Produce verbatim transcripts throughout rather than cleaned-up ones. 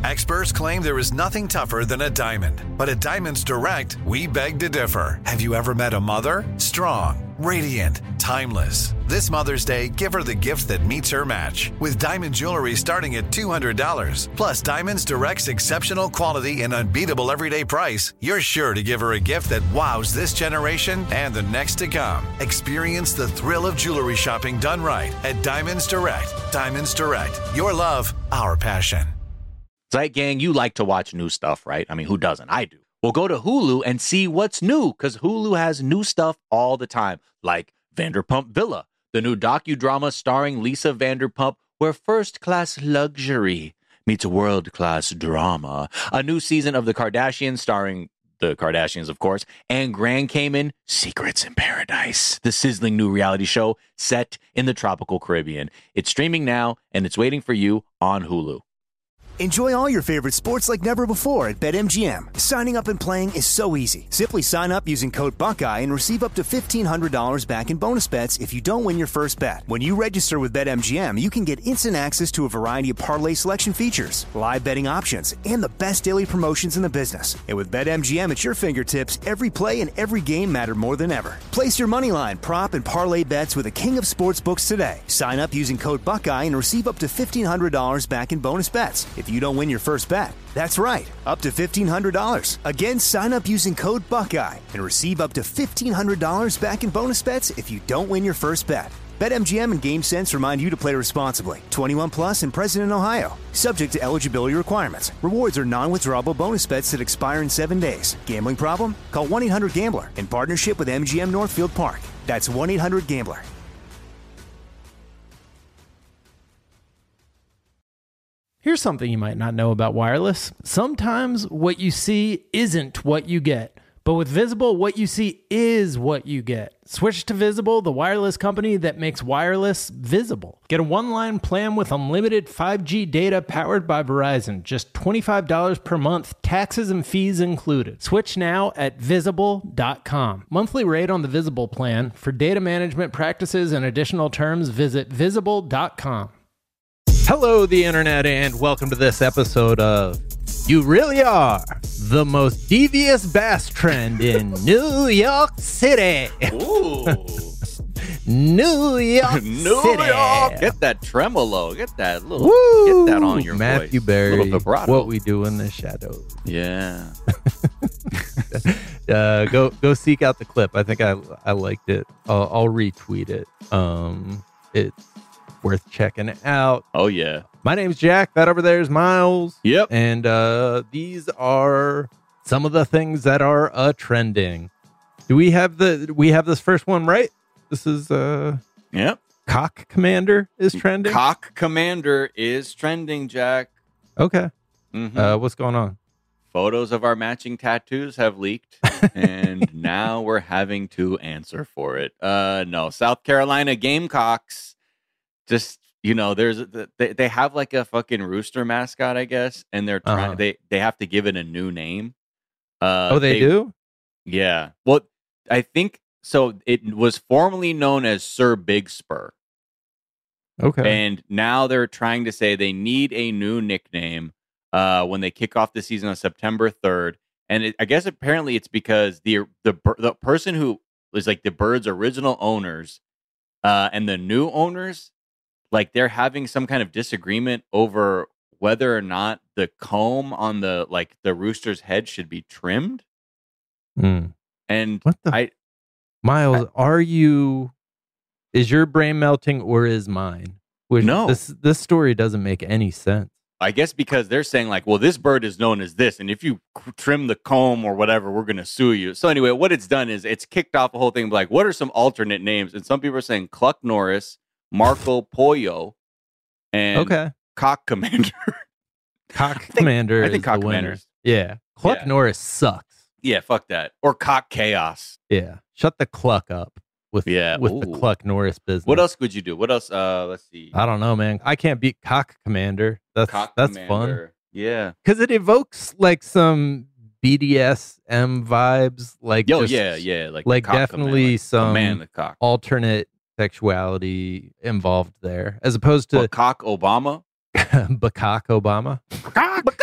Experts claim there is nothing tougher than a diamond. But at Diamonds Direct, we beg to differ. Have you ever met a mother? Strong, radiant, timeless. This Mother's Day, give her the gift that meets her match. With diamond jewelry starting at two hundred dollars. Plus Diamonds Direct's exceptional quality and unbeatable everyday price, you're sure to give her a gift that wows this generation and the next to come. Experience the thrill of jewelry shopping done right at Diamonds Direct. Diamonds Direct. Your love, our passion. Right, gang, you like to watch new stuff, right? I mean, who doesn't? I do. Well, go to Hulu and see what's new, because Hulu has new stuff all the time, like Vanderpump Villa, the new docudrama starring Lisa Vanderpump, where first-class luxury meets world-class drama. A new season of The Kardashians starring the Kardashians, of course, and Grand Cayman, Secrets in Paradise, the sizzling new reality show set in the tropical Caribbean. It's streaming now, and it's waiting for you on Hulu. Enjoy all your favorite sports like never before at BetMGM. Signing up and playing is so easy. Simply sign up using code Buckeye and receive up to fifteen hundred dollars back in bonus bets if you don't win your first bet. When you register with BetMGM, you can get instant access to a variety of parlay selection features, live betting options, and the best daily promotions in the business. And with BetMGM at your fingertips, every play and every game matter more than ever. Place your moneyline, prop, and parlay bets with the king of sportsbooks today. Sign up using code Buckeye and receive up to fifteen hundred dollars back in bonus bets if you don't win your first bet. That's right, up to fifteen hundred dollars. Again, sign up using code Buckeye and receive up to fifteen hundred dollars back in bonus bets if you don't win your first bet. BetMGM and GameSense remind you to play responsibly. twenty-one plus and present in Ohio. Subject to eligibility requirements. Rewards are non-withdrawable bonus bets that expire in seven days. Gambling problem? Call one eight hundred gambler in partnership with M G M Northfield Park. That's one eight hundred gambler. Here's something you might not know about wireless. Sometimes what you see isn't what you get. But with Visible, what you see is what you get. Switch to Visible, the wireless company that makes wireless visible. Get a one-line plan with unlimited five G data powered by Verizon. Just twenty-five dollars per month, taxes and fees included. Switch now at visible dot com. Monthly rate on the Visible plan. For data management practices and additional terms, visit visible dot com. Hello, the internet, and welcome to this episode of You Really Are the Most Devious Bass Trend in New York City. Ooh. New York New City. York. Get that tremolo. Get that little. Woo! Get that on your Matthew voice. Berry. Little vibrato. What We Do in the Shadows. Yeah. uh, go go seek out the clip. I think I I liked it. I'll, I'll retweet it. Um, it's worth checking out. Oh yeah. My name's Jack. That over there is Miles. Yep. And uh, these are some of the things that are uh, trending. Do we have the? We have this first one right? This is uh. Yep. Cock Commander is trending. Cock Commander is trending, Jack. Okay. Mm-hmm. Uh, what's going on? Photos of our matching tattoos have leaked, and now we're having to answer for it. Uh, no, South Carolina Gamecocks. Just, you know, there's they, they have like a fucking rooster mascot, I guess, and they're trying Uh-huh. they they have to give it a new name. Uh, Oh, they, do? Yeah. Well, I think so. It was formerly known as Sir Big Spur, Okay. and now they're trying to say they need a new nickname uh, when they kick off the season on September third. And it, I guess apparently it's because the the bir- the person who was like the bird's original owners uh, and the new owners, like they're having some kind of disagreement over whether or not the comb on the like the rooster's head should be trimmed. Hmm. And What the I Miles, are you? Is your brain melting or is mine? Which, No. This this story doesn't make any sense. I guess because they're saying like, well, this bird is known as this, and if you c- trim the comb or whatever, we're going to sue you. So anyway, what it's done is it's kicked off the whole thing. Like, what are some alternate names? And some people are saying Cluck Norris, Marco Pollo, and Okay. Cock Commander. Cock think- Commander. I think is Cock the winner. Commander's- Yeah. Cluck Yeah. Norris sucks. Yeah, fuck that. Or Cock Chaos. Yeah. Shut the cluck up with Yeah, with the ooh. Cluck Norris business. What else would you do? What else? Uh, let's see. I don't know, man. I can't beat Cock Commander. That's Cock that's fun Commander. Yeah. because it evokes like some B D S M vibes, like Yo, just yeah, yeah. Like, like cock definitely command, like, some command the cock. alternate sexuality involved there, as opposed to But cock Obama. Barack Obama. Cock,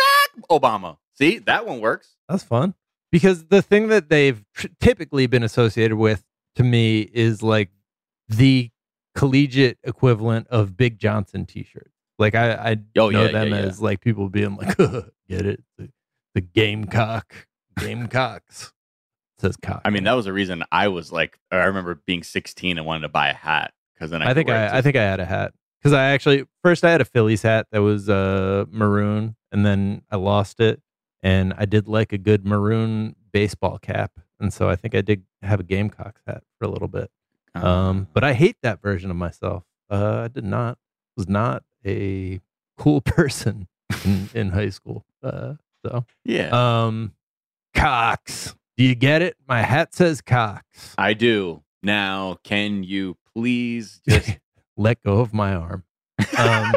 Obama. See, that one works. That's fun. Because the thing that they've tr- typically been associated with, to me, is like the collegiate equivalent of Big Johnson t-shirts. Like I, I Oh, know yeah, them yeah, yeah. as like people being like, get it? The, the Gamecock. Gamecocks. It says cock. I mean, that was the reason I was like, I remember being sixteen and wanted to buy a hat. Because then I, I think I, I think I had a hat. Because I actually, first I had a Phillies hat that was uh, maroon, and then I lost it. And I did like a good maroon baseball cap. And so I think I did have a Gamecocks hat for a little bit. Um, but I hate that version of myself. Uh, I did not, was not a cool person in, in high school. Uh, so, yeah. um, Cox. Do you get it? My hat says Cox. I do. Now, can you please just let go of my arm? Um,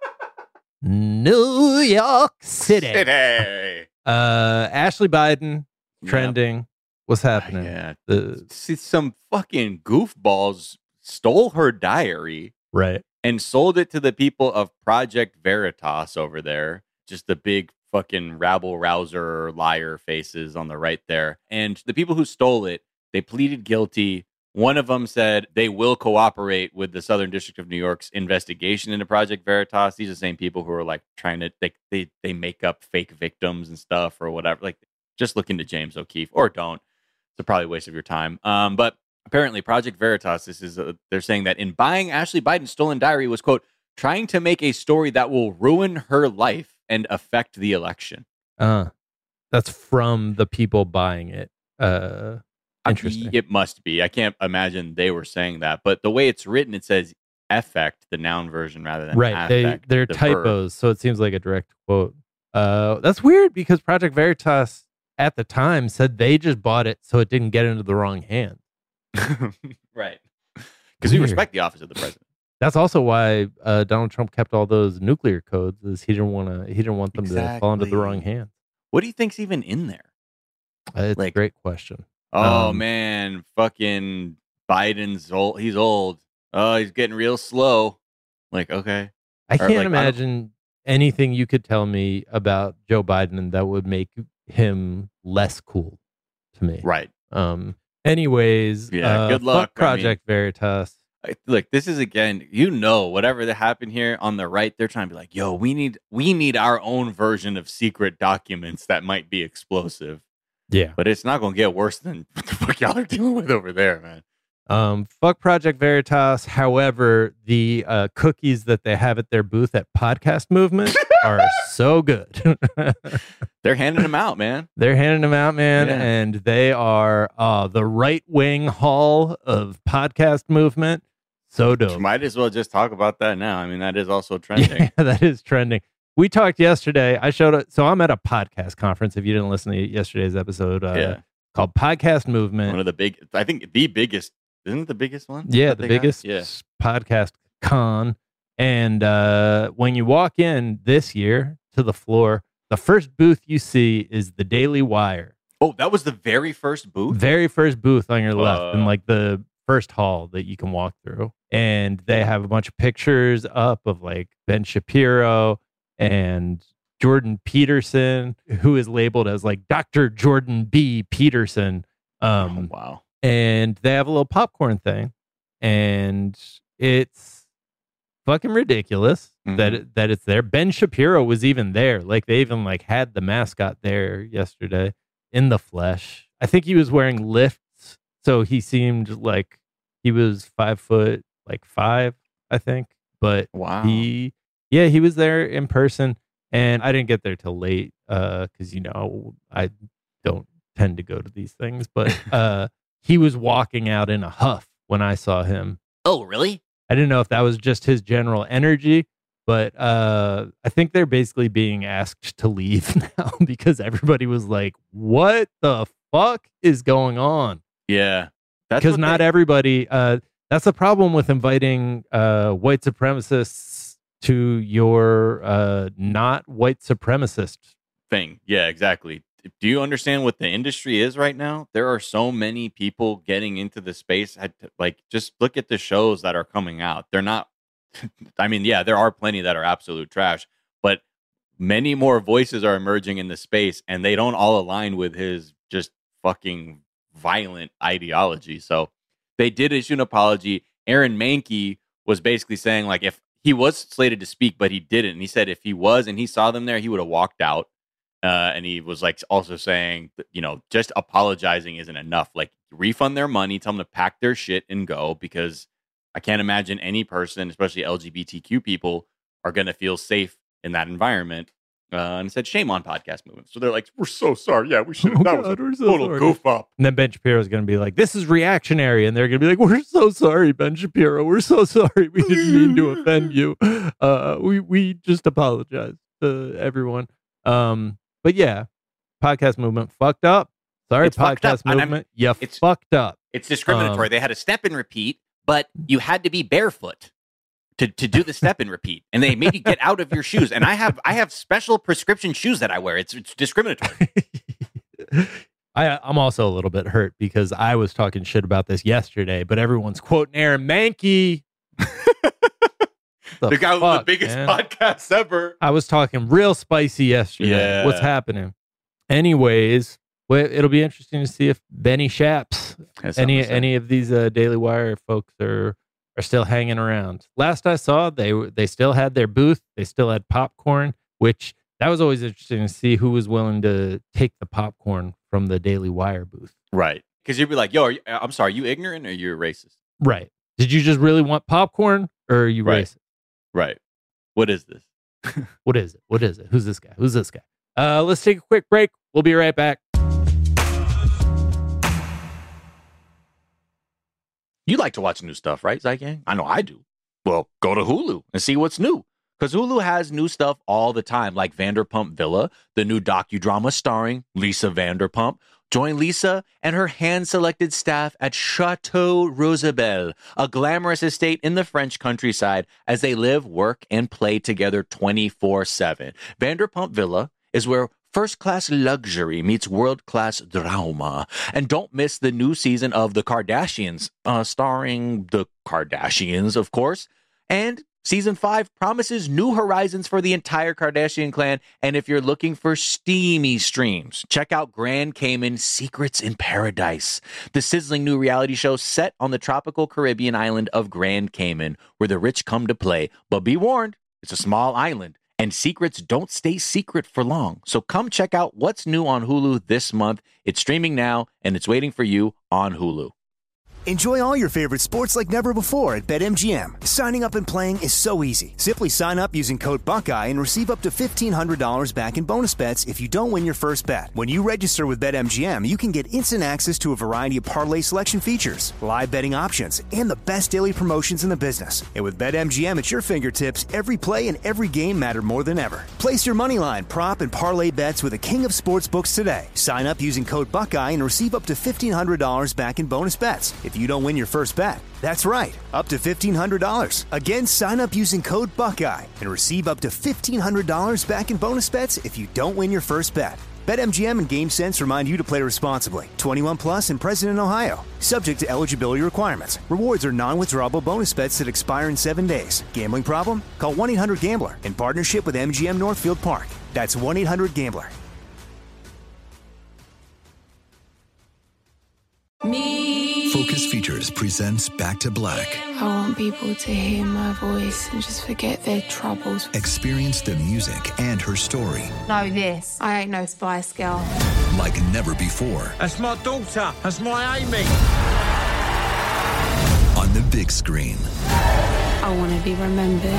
New York City. City. Uh, Ashley Biden Yep. trending. What's happening? Yeah. The, See, some fucking goofballs stole her diary right. and sold it to the people of Project Veritas over there. Just the big fucking rabble rouser liar faces on the right there. And the people who stole it, they pleaded guilty. One of them said they will cooperate with the Southern District of New York's investigation into Project Veritas. These are the same people who are like trying to, they, they, they make up fake victims and stuff or whatever. Like, just look into James O'Keefe or don't. It's a probably waste of your time. Um, but apparently Project Veritas, this is a, they're saying that in buying Ashley Biden's stolen diary was, quote, trying to make a story that will ruin her life and affect the election. Uh, that's from the people buying it. Uh, interesting. It must be. I can't imagine they were saying that. But the way it's written, it says affect, the noun version, rather than right. They, affect, they're the typos, so it seems like a direct quote. Uh, that's weird because Project Veritas at the time said they just bought it so it didn't get into the wrong hands. verb. Right. Because we Weird. respect the office of the president. That's also why uh, Donald Trump kept all those nuclear codes. Is he didn't want to he didn't want them to fall into the wrong Exactly. hands. What do you think's even in there? Uh, it's Like- a great question. Oh Um, man, fucking Biden's old. He's old. Oh, he's getting real slow. Like, okay. I Or, can't like, I don't- imagine anything you could tell me about Joe Biden that would make him less cool to me. Right. Um. Anyways, Yeah, uh, good luck, fuck Project Veritas. I- Look, this is again, you know, whatever that happened here on the right, they're trying to be like, yo, we need we need our own version of secret documents that might be explosive. Yeah. But it's not gonna get worse than what the fuck y'all are dealing with over there, man. Um. Fuck Project Veritas. However, the uh, cookies that they have at their booth at Podcast Movement are so good. They're handing them out, man. They're handing them out, man, Yeah. and they are uh, the right wing hall of Podcast Movement. So dope. Might as well just talk about that now. I mean, that is also trending. Yeah, that is trending. We talked yesterday. I showed it. So I'm at a podcast conference. If you didn't listen to yesterday's episode, uh, Yeah. called Podcast Movement. One of the big, I think the biggest, isn't it the biggest one? Yeah, that the they got? biggest Yeah. podcast con. And uh, when you walk in this year to the floor, the first booth you see is the Daily Wire. Oh, that was the very first booth? Very first booth on your left, in Uh. like the first hall that you can walk through. And they have a bunch of pictures up of like Ben Shapiro and Jordan Peterson, who is labeled as like Doctor Jordan B. Peterson. Um, oh, wow. and they have a little popcorn thing, and it's fucking ridiculous Mhm. that it, that it's there. Ben Shapiro was even there. Like they even like had the mascot there yesterday in the flesh. I think he was wearing lifts, so he seemed like he was five foot like five, I think. But Wow. he, yeah, he was there in person, and I didn't get there till late because you know I don't tend to go to these things. But uh, he was walking out in a huff when I saw him. Oh, really? I didn't know if that was just his general energy, but uh, I think they're basically being asked to leave now because everybody was like, "What the fuck is going on?" Yeah. That's Because what not they- everybody. Uh, that's the problem with inviting uh, white supremacists to your uh, not white supremacist. thing. Yeah, exactly. Do you understand what the industry is right now? There are so many people getting into the space. I- Like, just look at the shows that are coming out. They're not, I mean, yeah, there are plenty that are absolute trash, but many more voices are emerging in the space, and they don't all align with his just fucking violent ideology. So they did issue an apology. Aaron Mahnke was basically saying, like, if he was slated to speak, but he didn't. And he said if he was and he saw them there, he would have walked out. Uh, and he was like also saying, you know, just apologizing isn't enough. Like, refund their money, tell them to pack their shit and go, because I can't imagine any person, especially L G B T Q people, are going to feel safe in that environment. Uh, and said, shame on Podcast Movement. So they're like, we're so sorry. Yeah, we should have. Oh, that God, was a we're so total sorry. goof up. And then Ben Shapiro is going to be like, this is reactionary. And they're going to be like, we're so sorry, Ben Shapiro. We're so sorry. We didn't mean to offend you. Uh, we, we just apologize to everyone. Um, but yeah, Podcast Movement fucked up. Sorry, It's fucked Podcast up, and I'm- Movement. You it's- fucked up. It's discriminatory. Um, they had a step and repeat, but you had to be barefoot to, to do the step and repeat. And they made you get out of your shoes. And I have I have special prescription shoes that I wear. It's it's discriminatory. I, I'm also a little bit hurt because I was talking shit about this yesterday, but everyone's quoting Aaron Mahnke. The, guy with the fuck, biggest man? podcast ever. I was talking real spicy yesterday. Yeah. What's happening? Anyways, well, it'll be interesting to see if Benny Shaps, That's any something to say. any of these uh, Daily Wire folks are are still hanging around. Last I saw, they were- they still had their booth. They still had popcorn, which that was always interesting to see who was willing to take the popcorn from the Daily Wire booth. Right. Because you'd be like, yo, are you, I'm sorry, are you ignorant or you're racist? Right. Did you just really want popcorn or are you Right. racist? Right. What is this? What is it? What is it? Who's this guy? Who's this guy? Uh, let's take a quick break. We'll be right back. You like to watch new stuff, right, Zygang? I know I do. Well, go to Hulu and see what's new. Because Hulu has new stuff all the time, like Vanderpump Villa, the new docudrama starring Lisa Vanderpump. Join Lisa and her hand-selected staff at Chateau Rosabelle, a glamorous estate in the French countryside, as they live, work, and play together twenty-four seven. Vanderpump Villa is where first-class luxury meets world-class drama. And don't miss the new season of The Kardashians, uh, starring the Kardashians, of course. And season five promises new horizons for the entire Kardashian clan. And if you're looking for steamy streams, check out Grand Cayman Secrets in Paradise, the sizzling new reality show set on the tropical Caribbean island of Grand Cayman, where the rich come to play. But be warned, it's a small island, and secrets don't stay secret for long. So come check out what's new on Hulu this month. It's streaming now, and it's waiting for you on Hulu. Enjoy all your favorite sports like never before at BetMGM. Signing up and playing is so easy. Simply sign up using code Buckeye and receive up to fifteen hundred dollars back in bonus bets if you don't win your first bet. When you register with BetMGM, you can get instant access to a variety of parlay selection features, live betting options, and the best daily promotions in the business. And with BetMGM at your fingertips, every play and every game matter more than ever. Place your moneyline, prop, and parlay bets with the king of sportsbooks today. Sign up using code Buckeye and receive up to fifteen hundred dollars back in bonus bets if you don't win your first bet. That's right, up to fifteen hundred dollars. Again, sign up using code Buckeye and receive up to fifteen hundred dollars back in bonus bets if you don't win your first bet. BetMGM and GameSense remind you to play responsibly. twenty-one plus and present in Ohio. Subject to eligibility requirements. Rewards are non-withdrawable bonus bets that expire in seven days. Gambling problem? Call one eight hundred gambler in partnership with M G M Northfield Park. That's one eight hundred gambler. Me. Focus Features presents Back to Black. I want people to hear my voice and just forget their troubles. Experience the music and her story Know this. I ain't no Spice Girl. like never before That's my daughter. That's my Amy. on the big screen. I want to be remembered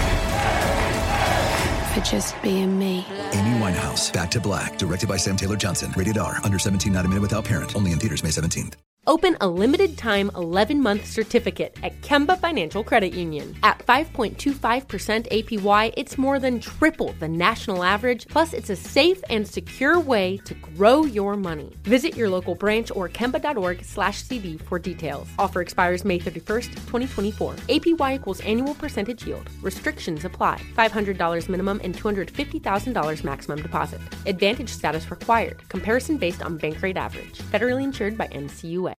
for just being me. Amy Winehouse, Back to Black, directed by Sam Taylor Johnson. Rated R, under seventeen, not a minute without parent. Only in theaters May seventeenth. Open a limited-time eleven-month certificate at Kemba Financial Credit Union. At five point two five percent A P Y, it's more than triple the national average, plus it's a safe and secure way to grow your money. Visit your local branch or kemba.org slash CD for details. Offer expires May thirty-first, twenty twenty-four. A P Y equals annual percentage yield. Restrictions apply. five hundred dollars minimum and two hundred fifty thousand dollars maximum deposit. Advantage status required. Comparison based on bank rate average. Federally insured by N C U A.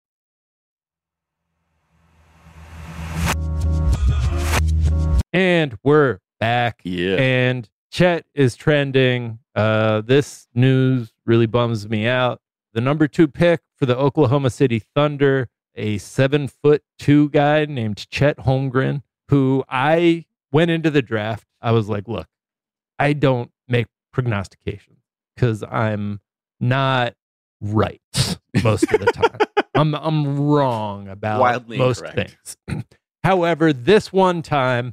And we're back. Yeah. And Chet is trending. Uh, this news really bums me out. The number two pick for the Oklahoma City Thunder, a seven foot two guy named Chet Holmgren, who I went into the draft. I was like, look, I don't make prognostications because I'm not right most of the time. I'm I'm wrong about Wildly most incorrect. things. However, this one time,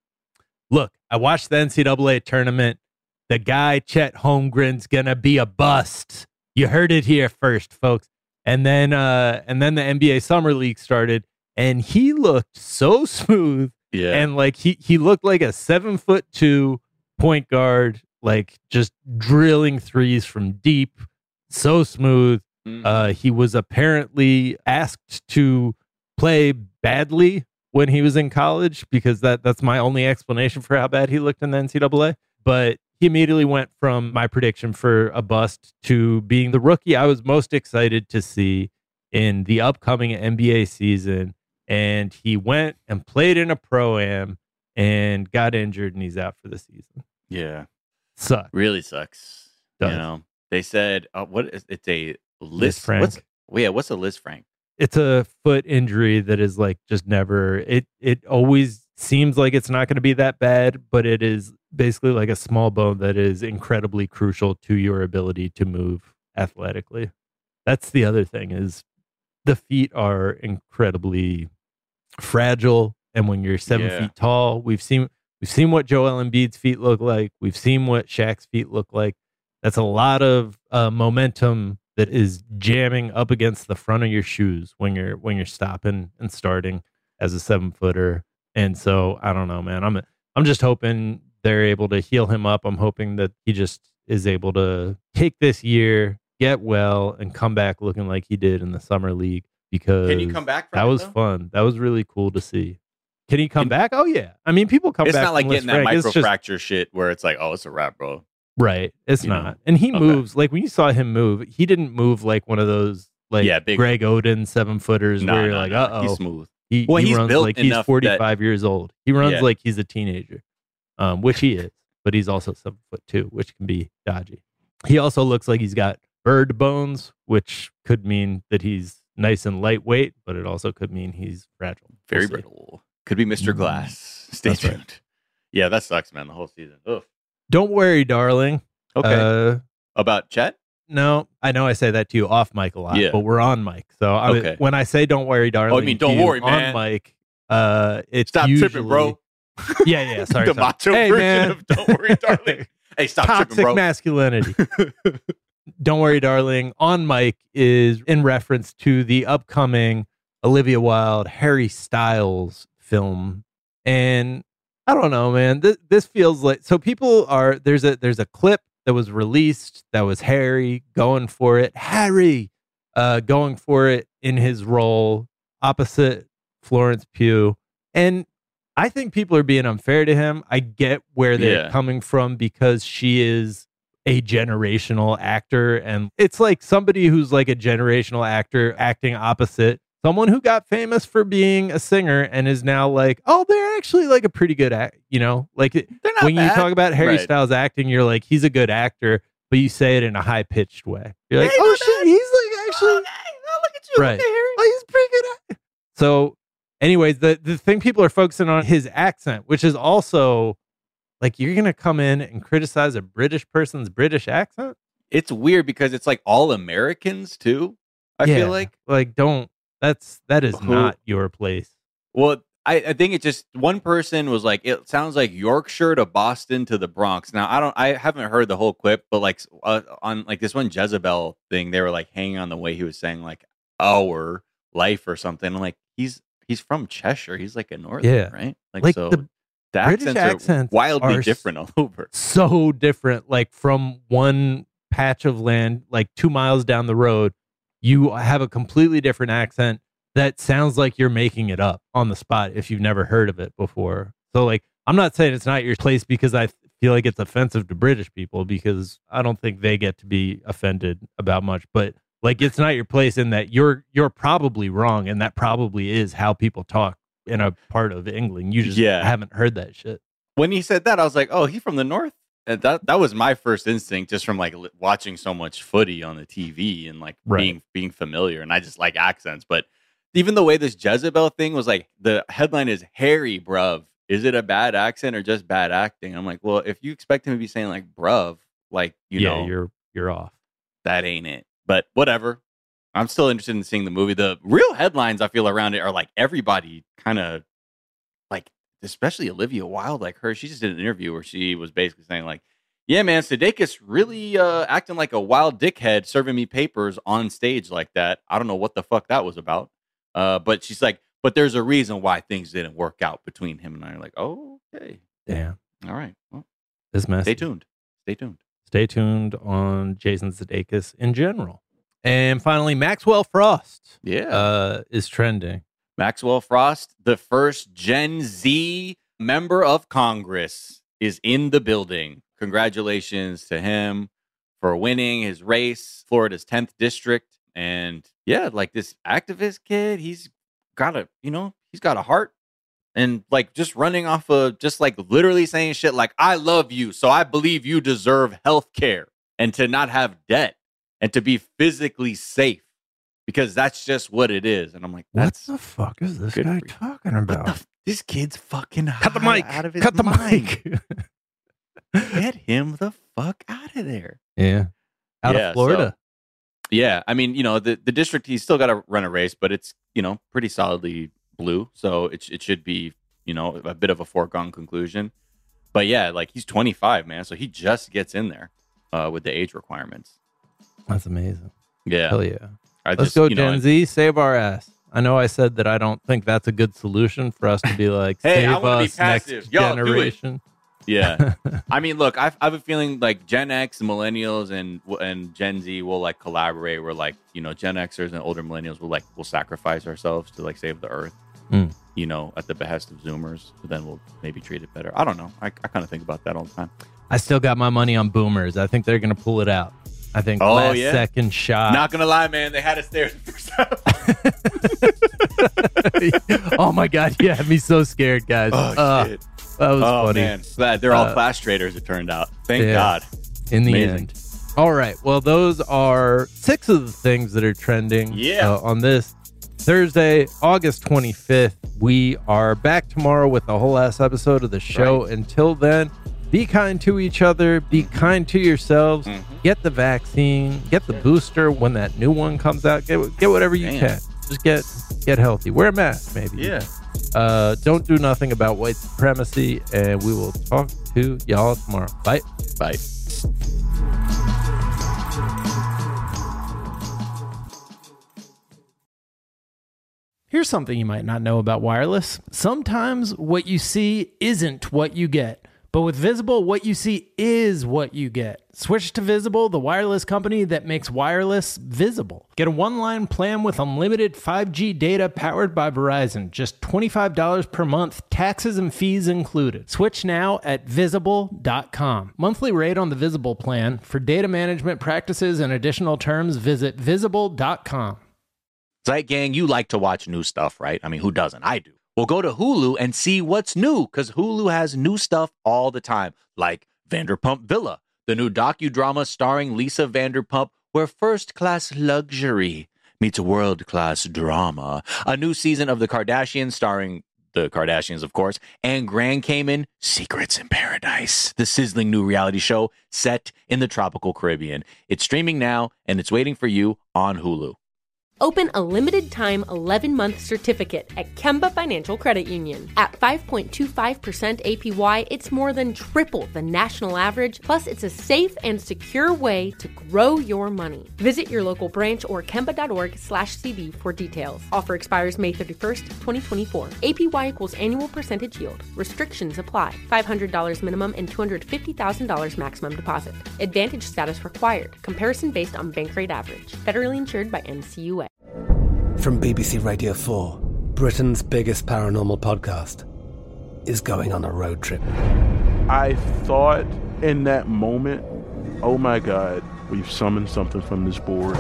look, I watched the N C double A tournament. The guy, Chet Holmgren's gonna be a bust. You heard it here first, folks. And then uh, and then the N B A Summer League started, and he looked so smooth. Yeah. And like he he looked like a seven foot two point guard, like just drilling threes from deep, so smooth. Mm. Uh, he was apparently asked to play badly when he was in college because that that's my only explanation for how bad he looked in the N C double A. But he immediately went from my prediction for a bust to being the rookie I was most excited to see in the upcoming N B A season. And he went and played in a pro-am and got injured, and he's out for the season. Yeah. Sucks. Really sucks. Does. You know, they said, uh, what is it's a Liz Frank. What's, well, yeah, what's a Liz Frank? It's a foot injury that is like just never, it, it always seems like it's not going to be that bad, but it is basically like a small bone that is incredibly crucial to your ability to move athletically. That's the other thing is the feet are incredibly fragile, and when you're seven Yeah. feet tall, we've seen we've seen what Joel Embiid's feet look like. We've seen what Shaq's feet look like. That's a lot of uh, momentum that is jamming up against the front of your shoes when you're when you're stopping and starting as a seven footer. And so I don't know, man. I'm I'm just hoping they're able to heal him up. I'm hoping that he just is able to take this year, get well, and come back looking like he did in the summer league. Because Can you come back from that it, was though? fun. That was really cool to see. Can he come Can- back? Oh yeah. I mean, people come It's back. not like from Liz getting that Frank. It's just- microfracture shit where it's like, oh, it's a wrap, bro. Right. It's You know? not. And he Okay. moves like when you saw him move, he didn't move like one of those like Yeah, big- Greg Oden seven footers No, where you're no, like, no. uh He's oh. smooth. He, Well, he he's runs built like he's enough that- forty-five years old. He runs Yeah. like he's a teenager, um, which he is, but he's also seven foot two, which can be dodgy. He also looks like he's got bird bones, which could mean that he's nice and lightweight, but it also could mean he's fragile. Very We'll see. brittle. Could be Mister Mm. Glass. Stay That's right. tuned. Yeah, that sucks, man. The whole season. Ugh. Don't worry, darling. Okay. Uh, About Chet? no, I know I say that to you off mic a lot, Yeah. but we're on mic. So I, Okay. when I say "don't worry, darling," Oh, I mean, to don't you worry, man. on mic, uh, it's Stop usually, tripping, bro. Yeah, yeah. Sorry, the sorry. macho Hey, version man. of "Don't worry, darling." Hey, stop Toxic tripping, bro. masculinity. Don't worry, darling. On mic is in reference to the upcoming Olivia Wilde, Harry Styles film, and I don't know, man. This, this feels like so. People are there's a there's a clip that was released that was Harry going for it. Harry, uh, going for it in his role opposite Florence Pugh, and I think people are being unfair to him. I get where they're Yeah. coming from because she is a generational actor, and it's like somebody who's like a generational actor acting opposite someone who got famous for being a singer and is now like, oh, they're actually like a pretty good act, you know, like it- They're not when you bad. talk about Harry Right. Styles acting, you're like, he's a good actor, but you say it in a high pitched way. You're like, Hey, oh not shit, he's like actually, Okay, oh, look at you. Right. Okay, Harry. oh, he's pretty good at. So, anyways, the the thing people are focusing on his accent, which is also like you're gonna come in and criticize a British person's British accent. It's weird because it's like all Americans too. I Yeah, feel like. like don't. That's that is Who- not your place. Well, I, I think it just one person was like, it sounds like Yorkshire to Boston to the Bronx. Now I don't, I haven't heard the whole clip, but like uh, on like this one Jezebel thing, they were like hanging on the way he was saying like our life or something. I'm like, he's he's from Cheshire. He's like a northern, Yeah. right? Like, Like, so the the, British accents, accents are wildly are s- different all over. So different. Like from one patch of land, like two miles down the road, you have a completely different accent that sounds like you're making it up on the spot if you've never heard of it before. So like, I'm not saying it's not your place because I feel like it's offensive to British people because I don't think they get to be offended about much, but like, it's not your place in that you're, you're probably wrong. And that probably is how people talk in a part of England. You just Yeah. haven't heard that shit. When he said that, I was like, oh, he's from the north. And that that was my first instinct, just from like li- watching so much footy on the T V and like Right. being being familiar. And I just like accents. But even the way this Jezebel thing was, like, the headline is Harry, bruv. Is it a bad accent or just bad acting? I'm like, well, if you expect him to be saying like bruv, like, you yeah, know, you're you're off. that ain't it. But whatever. I'm still interested in seeing the movie. The real headlines I feel around it are like everybody kind of like, especially Olivia Wilde, like her. She just did an interview where she was basically saying like, yeah, man, Sudeikis really uh, acting like a wild dickhead, serving me papers on stage like that. I don't know what the fuck that was about. Uh, but she's like, but there's a reason why things didn't work out between him and I. Like, oh, okay. Damn. All right. Well, This mess. stay tuned. Stay tuned. Stay tuned on Jason Sudeikis in general. And finally, Maxwell Frost Yeah. uh, is trending. Maxwell Frost, the first Gen Z member of Congress, is in the building. Congratulations to him for winning his race, Florida's tenth district. And yeah, like this activist kid, he's got a, you know, he's got a heart. And like just running off of just like literally saying shit like, I love you, so I believe you deserve health care and to not have debt and to be physically safe, because that's just what it is. And I'm like, that's what the fuck is this good guy for you. talking about? What the f- this kid's fucking Cut the high mic. out of his Cut the mind. mic. Get him the fuck out of there. yeah. Out Yeah, of Florida. Yeah, I mean, you know, the, the district, he's still got to run a race, but it's, you know, pretty solidly blue. So it, sh- it should be, you know, a bit of a foregone conclusion. But yeah, like he's twenty-five, man. So he just gets in there uh, with the age requirements. That's amazing. Yeah. Hell yeah. I Let's just, go, you know, Gen Z. Save our ass. I know I said that I don't think that's a good solution for us to be like, Hey, I save wanna be us next passive. Y'all do it. generation. Yeah. I mean, look, I've, I have a feeling like Gen X, millennials, and and Gen Z will like collaborate. Where like, you know, Gen Xers and older millennials will like will sacrifice ourselves to like save the earth. Mm. You know, at the behest of Zoomers. But then we'll maybe treat it better. I don't know. I, I kind of think about that all the time. I still got my money on boomers. I think they're going to pull it out. I think Oh, last yeah? second shot. Not gonna lie, man, they had us there the first half. Oh my God. You had me so scared, guys. Oh, Uh, shit. That was Oh, funny. man. Glad they're all Uh, class traders, it turned out. Thank yeah. God. In the Amazing. end. All right. Well, those are six of the things that are trending Yeah. uh, on this Thursday, August twenty-fifth. We are back tomorrow with the whole ass episode of the show. Right. Until then, be kind to each other. Be kind to yourselves. Mhm. Get the vaccine. Get the booster when that new one comes out. Get get whatever you Damn. can. Just get get healthy. Wear a mask, maybe. Yeah. Uh, don't do nothing about white supremacy. And we will talk to y'all tomorrow. Bye. Bye. Here's something you might not know about wireless. Sometimes what you see isn't what you get. But with Visible, what you see is what you get. Switch to Visible, the wireless company that makes wireless visible. Get a one-line plan with unlimited five G data powered by Verizon. Just twenty-five dollars per month, taxes and fees included. Switch now at visible dot com. Monthly rate on the Visible plan. For data management practices and additional terms, visit visible dot com. Zeit Gang, you like to watch new stuff, right? I mean, who doesn't? I do. Well, go to Hulu and see what's new, because Hulu has new stuff all the time, like Vanderpump Villa, the new docudrama starring Lisa Vanderpump, where first-class luxury meets world-class drama. A new season of The Kardashians starring the Kardashians, of course, and Grand Cayman, Secrets in Paradise, the sizzling new reality show set in the tropical Caribbean. It's streaming now, and it's waiting for you on Hulu. Open a limited-time eleven-month certificate at Kemba Financial Credit Union. At five point two five percent A P Y, it's more than triple the national average, plus it's a safe and secure way to grow your money. Visit your local branch or kemba.org slash CD for details. Offer expires May thirty-first, twenty twenty-four. A P Y equals annual percentage yield. Restrictions apply. five hundred dollars minimum and two hundred fifty thousand dollars maximum deposit. Advantage status required. Comparison based on bank rate average. Federally insured by N C U A. From B B C Radio four, Britain's biggest paranormal podcast is going on a road trip. I thought in that moment, oh my God, we've summoned something from this board.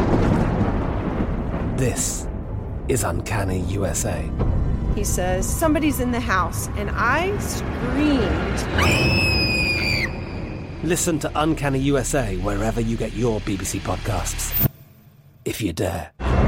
This is Uncanny U S A. He says, somebody's in the house, and I screamed. Listen to Uncanny U S A wherever you get your B B C podcasts, if you dare.